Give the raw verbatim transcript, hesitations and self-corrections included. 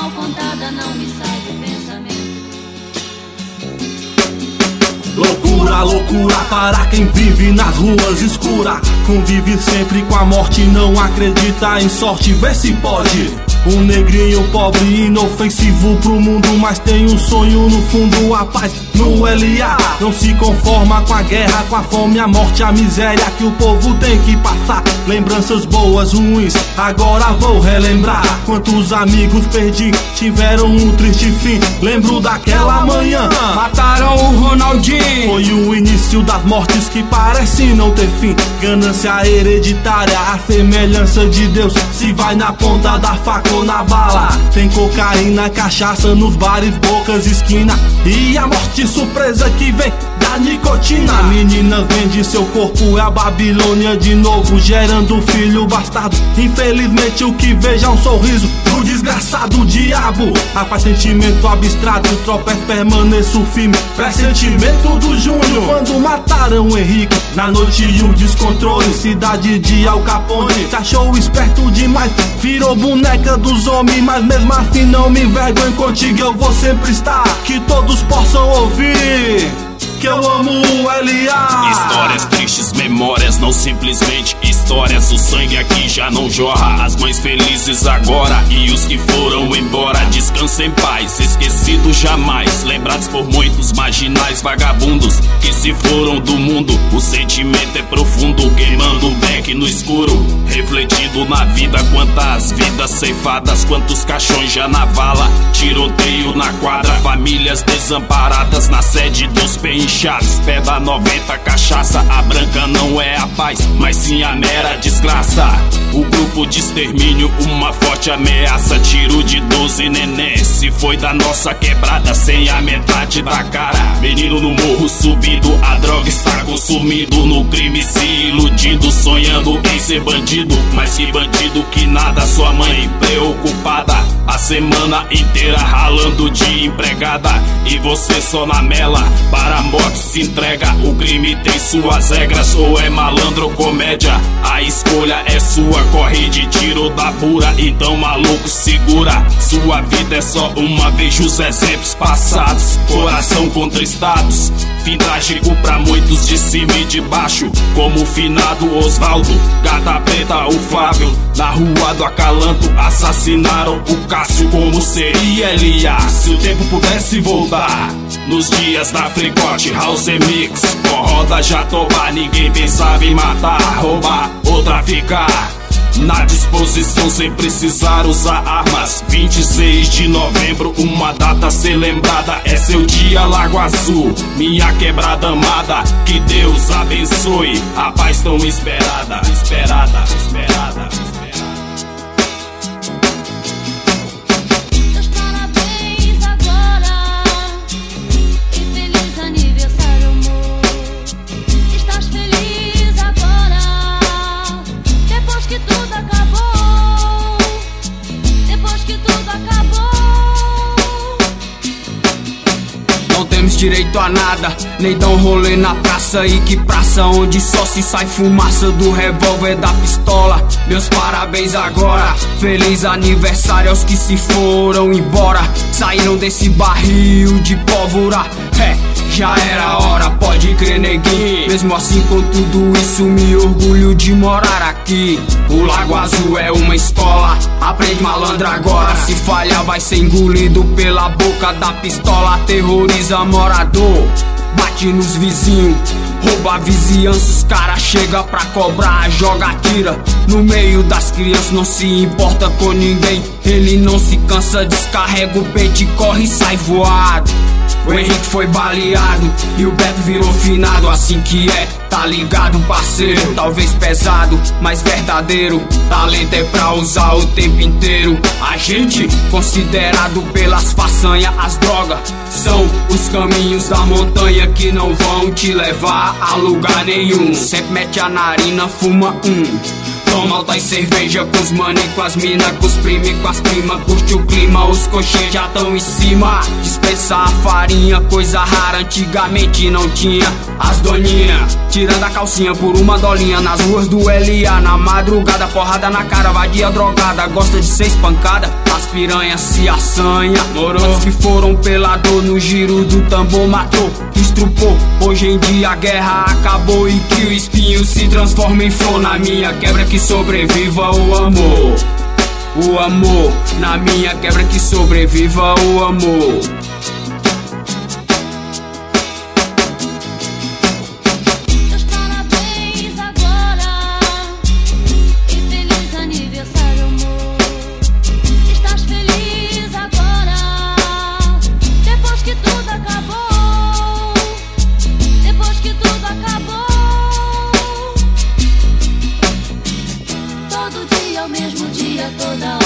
mal contada não me sai do pensamento. Loucura, loucura para quem vive nas ruas escuras. Convive sempre com a morte, não acredita em sorte, vê se pode. Um negrinho pobre e inofensivo pro mundo, mas tem um sonho no fundo, a paz no L A. Não se conforma com a guerra, com a fome, a morte, a miséria que o povo tem que passar. Lembranças boas, ruins, agora vou relembrar. Quantos amigos perdi, tiveram um triste fim. Lembro daquela manhã, mataram o Ronaldinho. Foi o início das mortes que parecem não ter fim. Ganância hereditária, a semelhança de Deus. Se vai na ponta da faca ou na bala. Tem cocaína, cachaça nos bares, bocas, esquina. E a morte surpresa que vem da nicotina. A menina vende seu corpo, é a Babilônia de novo, gerando filho bastardo. Infelizmente o que vejo é um sorriso do desgraçado diabo. A paz, sentimento abstrato, tropeço, permaneço firme. Pressentimento do Júnior, quando mataram o Henrique. Na noite e o descontrole, cidade de Al Capone. Se achou esperto demais, virou boneca dos homens. Mas mesmo assim não me envergonho, contigo eu vou sempre estar. Que todos possam ouvir que eu amo o L A. Histórias tristes, memórias, não simplesmente histórias. O sangue aqui já não jorra. As mães felizes agora e os que foram embora. Descansa em paz, esquecidos jamais. Lembrados por muitos marginais vagabundos que se foram do mundo. O sentimento é profundo, queimando o beck no escuro. Refletindo na vida, quantas vidas ceifadas, quantos caixões já na vala. Tiroteio na quadra, famílias desamparadas na sede dos peixes. Peda noventa, cachaça, a branca não é a paz, mas sim a mera desgraça. O grupo de extermínio, uma forte ameaça. Tiro de doze neném, se foi da nossa quebrada, sem a metade da cara. Menino no morro subido, a droga está consumido. No crime se iludindo, sonhando em ser bandido. Mas que bandido que nada, sua mãe preocupada a semana inteira ralando de empregada. E você só na mela, para a morte se entrega. O crime tem suas regras, ou é malandro ou comédia. A escolha é sua, corre de tiro da pura. Então maluco segura, sua vida é só uma, veja os exemplos passados. Coração contristados, fim trágico pra muitos de cima e de baixo. Como o finado Osvaldo, Gata Preta, o Fábio. Na rua do Acalanto assassinaram o Cássio. Como seria L A se o tempo pudesse voltar? Nos dias da Fricote, House Mix, com roda Jatobá. Ninguém pensava em matar, roubar ou traficar. Na disposição sem precisar usar armas. Vinte e seis de novembro, uma data a ser lembrada. É seu dia, Lago Azul, minha quebrada amada. Que Deus abençoe a paz tão esperada. Esperada, esperada, esperada. Não temos direito a nada, nem dá um rolê na praça. E que praça onde só se sai fumaça do revólver da pistola. Meus parabéns agora, feliz aniversário aos que se foram embora. Saíram desse barril de pólvora. É, já era a hora, pode crer neguinho. Mesmo assim com tudo isso me orgulho de morar aqui. O Lago Azul é uma escola, aprende malandro agora. Se falhar vai ser engolido pela boca da pistola. Terroriza morador, bate nos vizinhos, rouba a vizinhança. Os cara chega pra cobrar, joga, tira no meio das crianças. Não se importa com ninguém, ele não se cansa. Descarrega o peito e corre e sai voado. O Henrique foi baleado e o Beto virou finado. Assim que é, tá ligado parceiro? Talvez pesado, mas verdadeiro. Talento é pra usar o tempo inteiro. A gente, considerado pelas façanhas. As drogas são os caminhos da montanha que não vão te levar a lugar nenhum. Sempre mete a narina, fuma um Toma alta e cerveja com os mano e com as mina, com os prime e com as prima. Curte o clima, os coxinhos já tão em cima. Dispensar a farinha, coisa rara, antigamente não tinha. As doninha tirando a calcinha por uma dolinha nas ruas do L A. Na madrugada, porrada na cara, vadia drogada, gosta de ser espancada. As piranhas se assanha, moro. Os que foram pela dor no giro do tambor matou, estrupou. Hoje em dia a guerra acabou e que o espinho se transforma em flor. Na minha quebra que sobreviva o amor, o amor. Na minha quebra que sobreviva o amor. Todo dia, ao mesmo dia, toda hora.